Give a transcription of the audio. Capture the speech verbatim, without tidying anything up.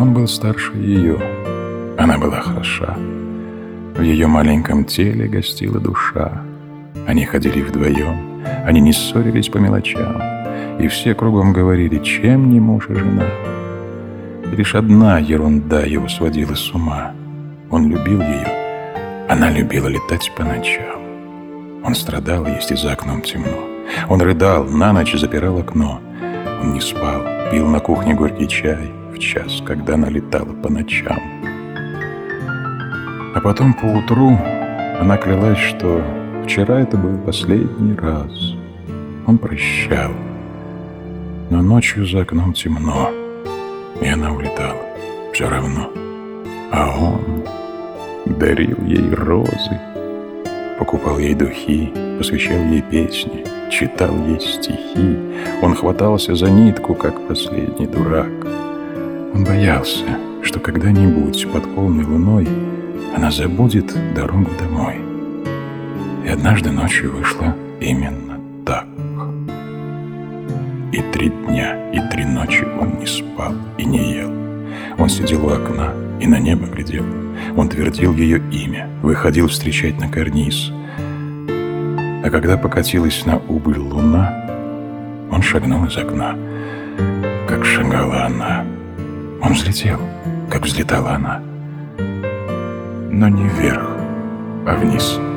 Он был старше ее. Она была хороша. В ее маленьком теле гостила душа. Они ходили вдвоем, они не ссорились по мелочам, и все кругом говорили, чем не муж и жена. И лишь одна ерунда его сводила с ума. Он любил ее, она любила летать по ночам. Он страдал, если за окном темно. Он рыдал, на ночь запирал окно. Он не спал, пил на кухне горький чай в час, когда она летала по ночам. А потом поутру она клялась, что вчера это был последний раз. Он прощал, но ночью за окном темно, и она улетала все равно. А он дарил ей розы, покупал ей духи, посвящал ей песни, читал ей стихи. Он хватался за нитку, как последний дурак. Он боялся, что когда-нибудь под полной луной она забудет дорогу домой. И однажды ночью вышло именно так. И три дня, и три ночи он не спал и не ел. Он сидел у окна и на небо глядел. Он твердил ее имя, выходил встречать на карниз. А когда покатилась на убыль луна, он шагнул из окна, как шагала она. Он взлетел, как взлетала она, но не вверх, а вниз.